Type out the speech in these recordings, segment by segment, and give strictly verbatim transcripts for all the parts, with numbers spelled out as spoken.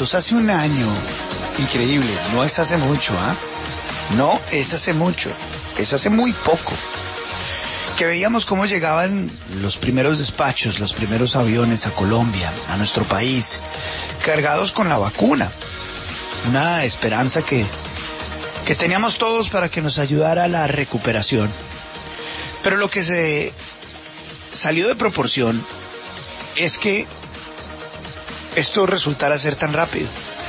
momentos, hace un año, increíble, no es hace mucho, ¿ah? ¿eh? No es hace mucho, es hace muy poco, que veíamos cómo llegaban los primeros despachos, los primeros aviones a Colombia, a nuestro país, cargados con la vacuna. Una esperanza que, que teníamos todos para que nos ayudara a la recuperación. Pero lo que se salió de proporción es que esto resultara ser tan rápido.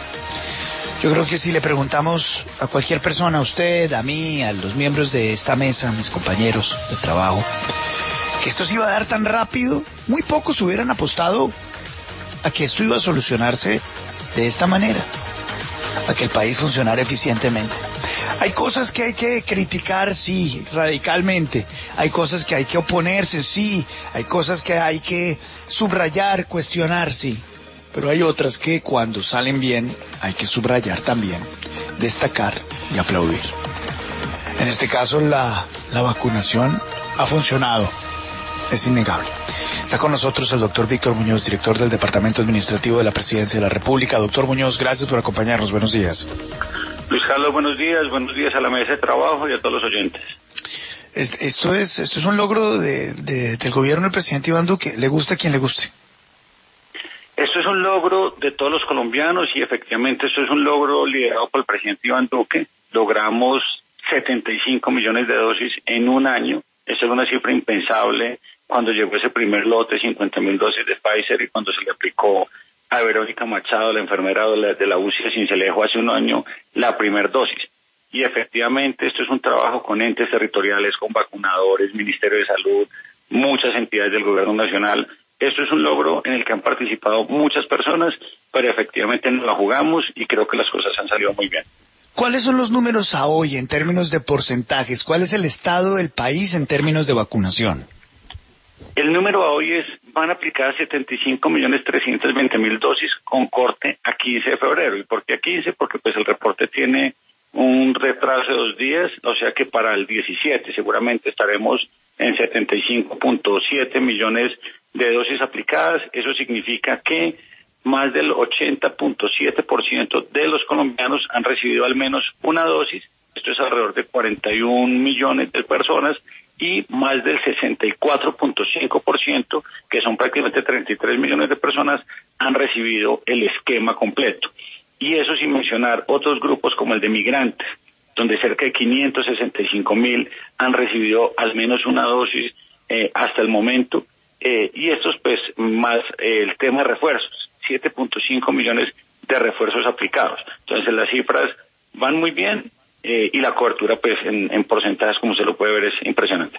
Yo creo que si le preguntamos a cualquier persona, a usted, a mí, a los miembros de esta mesa, a mis compañeros de trabajo, que esto se iba a dar tan rápido, muy pocos hubieran apostado a que esto iba a solucionarse de esta manera, a que el país funcionara eficientemente. Hay cosas que hay que criticar, sí, radicalmente. Hay cosas que hay que oponerse, sí. Hay cosas que hay que subrayar, cuestionar, sí. Pero hay otras que cuando salen bien hay que subrayar también, destacar y aplaudir. En este caso la, la vacunación ha funcionado, es innegable. Está con nosotros el doctor Víctor Muñoz, director del Departamento Administrativo de la Presidencia de la República. Doctor Muñoz, gracias por acompañarnos. Buenos días. Luis Carlos, buenos días. Buenos días a la mesa de trabajo y a todos los oyentes. Esto es, esto es un logro de, de, del gobierno del presidente Iván Duque. Le guste a quien le guste. Esto es un logro de todos los colombianos y efectivamente esto es un logro liderado por el presidente Iván Duque. Logramos setenta y cinco millones de dosis en un año. Esa es una cifra impensable cuando llegó ese primer lote, cincuenta mil dosis de Pfizer, y cuando se le aplicó a Verónica Machado, la enfermera de la, de la U C I de Sincelejo, hace un año, la primer dosis. Y efectivamente esto es un trabajo con entes territoriales, con vacunadores, Ministerio de Salud, muchas entidades del gobierno nacional. Esto es un logro en el que han participado muchas personas, pero efectivamente nos la jugamos y creo que las cosas han salido muy bien. ¿Cuáles son los números a hoy en términos de porcentajes? ¿Cuál es el estado del país en términos de vacunación? El número a hoy es, van a aplicar setenta y cinco millones trescientos veinte mil dosis con corte a quince de febrero. ¿Y por qué a quince? Porque pues el reporte tiene un retraso de dos días, o sea que para el diecisiete seguramente estaremos en setenta y cinco punto siete millones de dosis aplicadas. Eso significa que más del ochenta punto siete por ciento de los colombianos han recibido al menos una dosis. Esto es alrededor de cuarenta y un millones de personas, y más del sesenta y cuatro punto cinco por ciento, que son prácticamente treinta y tres millones de personas, han recibido el esquema completo. Y eso sin mencionar otros grupos como el de migrantes, donde cerca de quinientos sesenta y cinco mil han recibido al menos una dosis eh, hasta el momento. Eh, y estos pues más eh, el tema de refuerzos, siete punto cinco millones de refuerzos aplicados. Entonces las cifras van muy bien eh, y la cobertura pues en, en porcentajes, como se lo puede ver, es impresionante.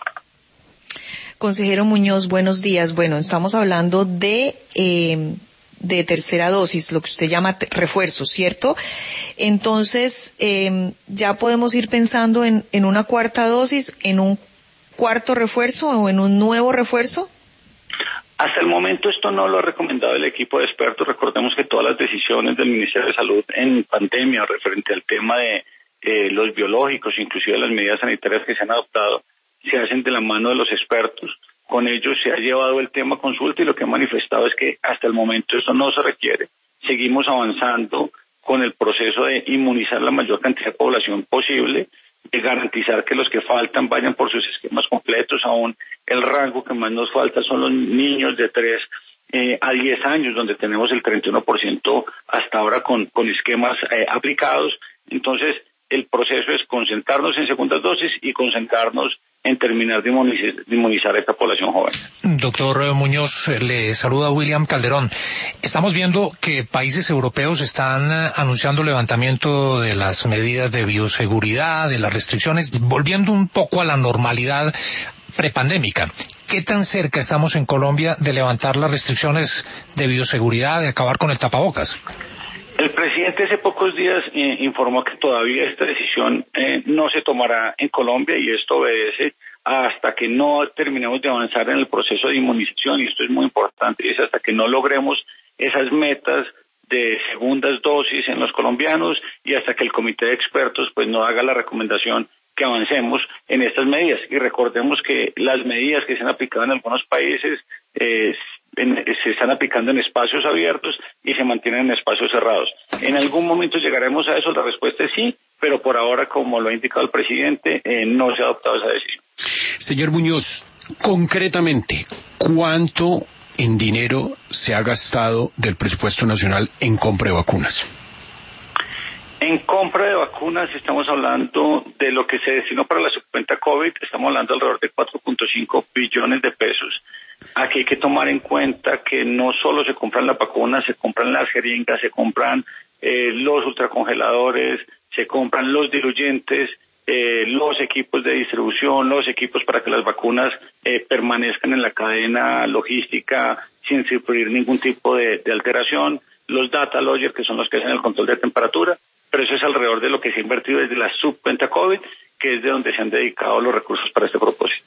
Consejero Muñoz, buenos días. Bueno, estamos hablando de eh, de tercera dosis, lo que usted llama refuerzos, ¿cierto? Entonces eh, ya podemos ir pensando en, en una cuarta dosis, en un cuarto refuerzo o en un nuevo refuerzo. Hasta el momento esto no lo ha recomendado el equipo de expertos. Recordemos que todas las decisiones del Ministerio de Salud en pandemia referente al tema de eh, los biológicos, inclusive las medidas sanitarias que se han adoptado, se hacen de la mano de los expertos. Con ellos se ha llevado el tema a consulta y lo que han manifestado es que hasta el momento esto no se requiere. Seguimos avanzando con el proceso de inmunizar la mayor cantidad de población posible, de garantizar que los que faltan vayan por sus esquemas completos. Aún el rango que más nos falta son los niños de tres eh, a diez años, donde tenemos el treinta y uno por ciento hasta ahora con, con esquemas eh, aplicados. Entonces, el proceso es concentrarnos en segundas dosis y concentrarnos en terminar de inmunizar, de inmunizar a esta población joven. Doctor Muñoz, le saluda William Calderón. Estamos viendo que países europeos están anunciando levantamiento de las medidas de bioseguridad, de las restricciones, volviendo un poco a la normalidad prepandémica. ¿Qué tan cerca estamos en Colombia de levantar las restricciones de bioseguridad, de acabar con el tapabocas? El presidente hace pocos días eh, informó que todavía esta decisión eh, no se tomará en Colombia, y esto obedece hasta que no terminemos de avanzar en el proceso de inmunización, y esto es muy importante, y es hasta que no logremos esas metas de segundas dosis en los colombianos y hasta que el comité de expertos pues no haga la recomendación que avancemos en estas medidas. Y recordemos que las medidas que se han aplicado en algunos países eh, en, se están aplicando en espacios abiertos y se mantienen en espacios cerrados. ¿En algún momento llegaremos a eso? La respuesta es sí, pero por ahora, como lo ha indicado el presidente, eh, no se ha adoptado esa decisión. Señor Muñoz, concretamente, ¿cuánto en dinero se ha gastado del presupuesto nacional en compra de vacunas? En compra de vacunas estamos hablando de lo que se destinó para la subcuenta COVID, estamos hablando alrededor de cuatro punto cinco billones de pesos. Aquí hay que tomar en cuenta que no solo se compran las vacunas, se compran las jeringas, se compran eh, los ultracongeladores, se compran los diluyentes, eh, los equipos de distribución, los equipos para que las vacunas eh, permanezcan en la cadena logística sin sufrir ningún tipo de, de alteración, los data loggers, que son los que hacen el control de temperatura, pero eso es alrededor de lo que se ha invertido desde la subcuenta COVID, que es de donde se han dedicado los recursos para este propósito.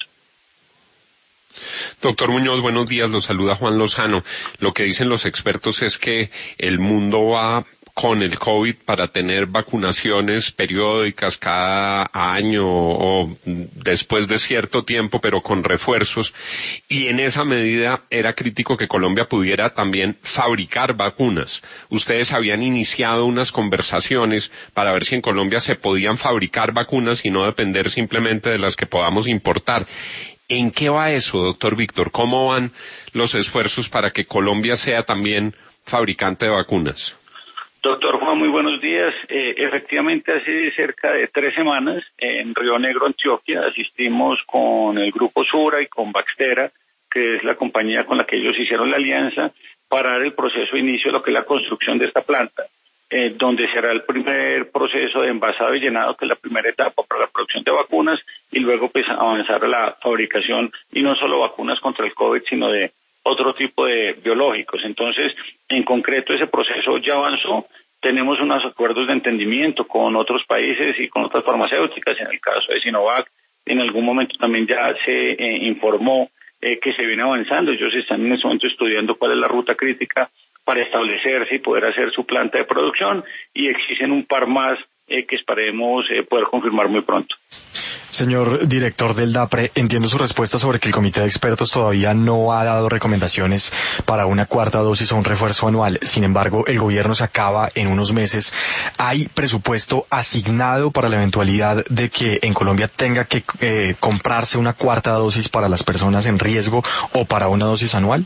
Doctor Muñoz, buenos días, lo saluda Juan Lozano. Lo que dicen los expertos es que el mundo va con el COVID para tener vacunaciones periódicas cada año o después de cierto tiempo, pero con refuerzos, y en esa medida era crítico que Colombia pudiera también fabricar vacunas. Ustedes habían iniciado unas conversaciones para ver si en Colombia se podían fabricar vacunas y no depender simplemente de las que podamos importar. ¿En qué va eso, doctor Víctor? ¿Cómo van los esfuerzos para que Colombia sea también fabricante de vacunas? Doctor Juan, muy buenos días. Eh, efectivamente, hace cerca de tres semanas en Río Negro, Antioquia, asistimos con el Grupo Sura y con Baxtera, que es la compañía con la que ellos hicieron la alianza, para dar el proceso de inicio de lo que es la construcción de esta planta, eh, donde será el primer proceso de envasado y llenado, que es la primera etapa para la producción de vacunas, y luego pues avanzar a la fabricación, y no solo vacunas contra el COVID, sino de otro tipo de biológicos. Entonces, en concreto, ese proceso ya avanzó. Tenemos unos acuerdos de entendimiento con otros países y con otras farmacéuticas. En el caso de Sinovac, en algún momento también ya se eh, informó eh, que se viene avanzando. Ellos están en este momento estudiando cuál es la ruta crítica para establecerse y poder hacer su planta de producción, y existen un par más eh, que esperemos eh, poder confirmar muy pronto. Señor director del DAPRE, entiendo su respuesta sobre que el comité de expertos todavía no ha dado recomendaciones para una cuarta dosis o un refuerzo anual. Sin embargo, el gobierno se acaba en unos meses. ¿Hay presupuesto asignado para la eventualidad de que en Colombia tenga que eh, comprarse una cuarta dosis para las personas en riesgo o para una dosis anual?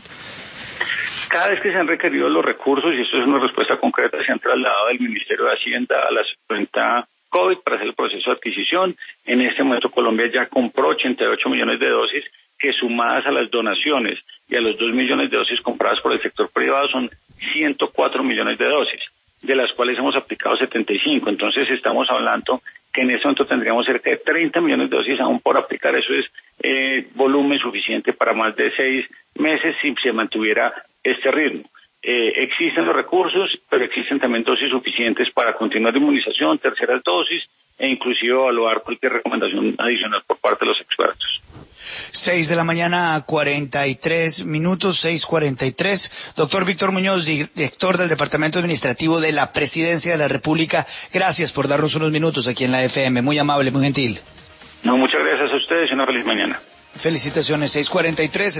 Cada vez que se han requerido los recursos, y esto es una respuesta concreta, se han trasladado del Ministerio de Hacienda a la cuenta COVID para hacer el proceso de adquisición. En este momento Colombia ya compró ochenta y ocho millones de dosis, que sumadas a las donaciones y a los dos millones de dosis compradas por el sector privado son ciento cuatro millones de dosis, de las cuales hemos aplicado setenta y cinco. Entonces estamos hablando que en este momento tendríamos cerca de treinta millones de dosis aún por aplicar. Eso es eh, volumen suficiente para más de seis meses si se mantuviera este ritmo. Eh, existen los recursos, pero existen también dosis suficientes para continuar la inmunización, terceras dosis, e inclusive evaluar cualquier recomendación adicional por parte de los expertos. Seis de la mañana, cuarenta y tres minutos, seis cuarenta y tres. Doctor Víctor Muñoz, director del Departamento Administrativo de la Presidencia de la República, gracias por darnos unos minutos aquí en la F M. Muy amable, muy gentil. No, muchas gracias a ustedes y una feliz mañana. Felicitaciones, seis cuarenta y tres.